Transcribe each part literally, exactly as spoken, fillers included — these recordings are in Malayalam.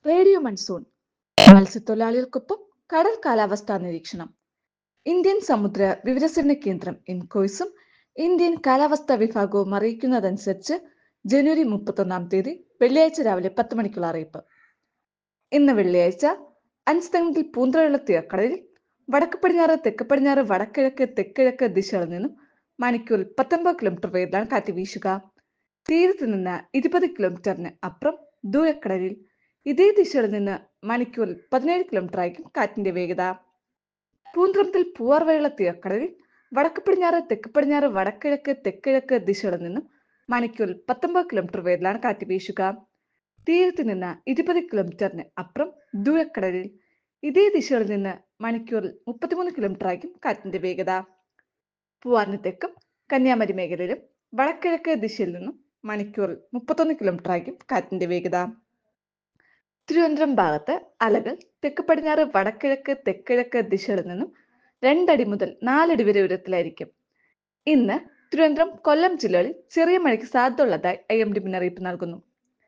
റേഡിയോ മൺസൂൺ മത്സ്യത്തൊഴിലാളികൾക്കൊപ്പം കടൽ കാലാവസ്ഥാ നിരീക്ഷണം. ഇന്ത്യൻ സമുദ്ര വിവരസേവന കേന്ദ്രം ഇൻകോയ്സും ഇന്ത്യൻ കാലാവസ്ഥാ വിഭാഗവും അറിയിക്കുന്നതനുസരിച്ച് ജനുവരി മുപ്പത്തൊന്നാം തീയതി വെള്ളിയാഴ്ച രാവിലെ പത്ത് മണിക്കുള്ള അറിയിപ്പ്. ഇന്ന് വെള്ളിയാഴ്ച അഞ്ചുതെങ്ങിൽ പൂന്തറയുള്ള തീരക്കടലിൽ വടക്ക് പടിഞ്ഞാറ് തെക്ക് പടിഞ്ഞാറ് വടക്കിഴക്ക് തെക്കിഴക്ക് ദിശകളിൽ നിന്നും മണിക്കൂറിൽ പത്തൊൻപത് കിലോമീറ്റർ വേഗത്തിലാണ് കാറ്റ് വീശുക. തീരത്ത് നിന്ന് ഇരുപത് കിലോമീറ്ററിന് അപ്പുറം ദൂരക്കടലിൽ ഇതേ ദിശയിൽ നിന്ന് മണിക്കൂറിൽ പതിനേഴ് കിലോമീറ്റർ ആയിരിക്കും കാറ്റിന്റെ വേഗത. പൂന്തറത്തിൽ പൂവാർ വരെയുള്ള തീരക്കടലിൽ വടക്ക് പടിഞ്ഞാറ് തെക്ക് പടിഞ്ഞാറ് വടക്കിഴക്ക് തെക്കിഴക്ക് ദിശകളിൽ നിന്നും മണിക്കൂറിൽ പത്തൊമ്പത് കിലോമീറ്റർ വേഗത്തിലാണ് കാറ്റ് വീശുക. തീരത്ത് നിന്ന് ഇരുപത് കിലോമീറ്ററിന് അപ്പുറം ദൂരക്കടലിൽ ഇതേ ദിശകളിൽ നിന്ന് മണിക്കൂറിൽ മുപ്പത്തിമൂന്ന് കിലോമീറ്റർ ആയിരിക്കും കാറ്റിന്റെ വേഗത. പൂവാറിന് തെക്കും കന്യാകുമാരി മേഖലയിലും വടക്കിഴക്ക് ദിശയിൽ നിന്നും മണിക്കൂറിൽ മുപ്പത്തൊന്ന് കിലോമീറ്റർ ആയിരിക്കും കാറ്റിന്റെ വേഗത. തിരുവനന്തപുരം ഭാഗത്ത് അലകൾ തെക്ക് പടിഞ്ഞാറ് വടക്കിഴക്ക് തെക്കിഴക്ക് ദിശകളിൽ നിന്നും രണ്ടടി മുതൽ നാലടി വരെ ഉയരത്തിലായിരിക്കും. ഇന്ന് തിരുവനന്തപുരം കൊല്ലം ജില്ലകളിൽ ചെറിയ മഴയ്ക്ക് സാധ്യതയുള്ളതായി ഐ എം ഡി മുന്നറിയിപ്പ് നൽകുന്നു.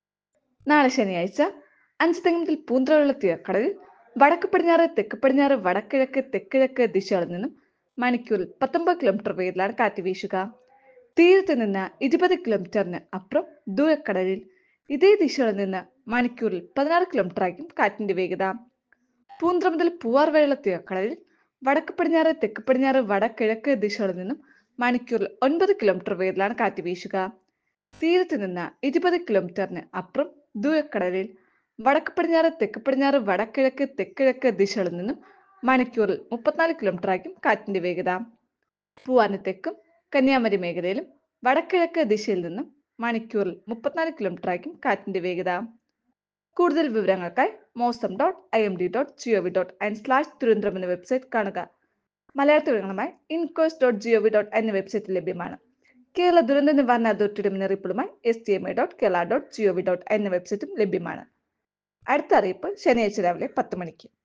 നാളെ ശനിയാഴ്ച അഞ്ചുതെങ്ങ് മുതൽ പൂന്തറയുള്ള തീരക്കടലിൽ വടക്ക് പടിഞ്ഞാറ് തെക്ക് പടിഞ്ഞാറ് വടക്കിഴക്ക് തെക്കിഴക്ക് ദിശകളിൽ നിന്നും മണിക്കൂറിൽ പത്തൊമ്പത് കിലോമീറ്റർ വേഗത്തിലാണ് കാറ്റ് വീശുക. തീരത്ത് നിന്ന് ഇരുപത് കിലോമീറ്ററിന് അപ്പുറം ദൂരക്കടലിൽ ഇതേ ദിശകളിൽ നിന്ന് മണിക്കൂറിൽ പതിനാറ് കിലോമീറ്റർ ആയിരിക്കും കാറ്റിന്റെ വേഗത. പൂന്തറ മുതൽ പൂവാർ വരെയുള്ള തീരക്കടലിൽ വടക്ക് പടിഞ്ഞാറ് തെക്ക് പടിഞ്ഞാറ് വടക്കിഴക്ക് ദിശകളിൽ നിന്നും മണിക്കൂറിൽ ഒൻപത് കിലോമീറ്റർ വേഗത്തിലാണ് കാറ്റ് വീശുക. തീരത്ത് നിന്ന് ഇരുപത് കിലോമീറ്ററിന് അപ്പുറം ദൂരക്കടലിൽ വടക്ക് പടിഞ്ഞാറ് തെക്ക് പടിഞ്ഞാറ് വടക്കിഴക്ക് തെക്കിഴക്ക് ദിശകളിൽ നിന്നും മണിക്കൂറിൽ മുപ്പത്തിനാല് കിലോമീറ്റർ ആയിരിക്കും കാറ്റിന്റെ വേഗത. പൂവാറിന് തെക്കും കന്യാകുമാരി മേഖലയിലും വടക്കിഴക്ക് ദിശയിൽ നിന്നും മണിക്കൂറിൽ മുപ്പത്തിനാല് കിലോമീറ്റർ ആയിരിക്കും കാറ്റിന്റെ വേഗത. കൂടുതൽ വിവരങ്ങൾക്കായി Mausam dot I M D dot G O V dot in slash Thiruvananthapuram എന്ന വെബ്സൈറ്റ് കാണുക. മലയാളത്തിൽ വിവരങ്ങളുമായി INCOIS dot G O V dot എന്ന വെബ്സൈറ്റിൽ ലഭ്യമാണ്. കേരള ദുരന്ത നിവാരണ അതോറിറ്റിയുടെ മുന്നറിയിപ്പുകളുമായി S T M I dot Kerala dot G O V dot എന്ന വെബ്സൈറ്റും ലഭ്യമാണ്. അടുത്ത അറിയിപ്പ് ശനിയാഴ്ച രാവിലെ പത്ത് മണിക്ക്.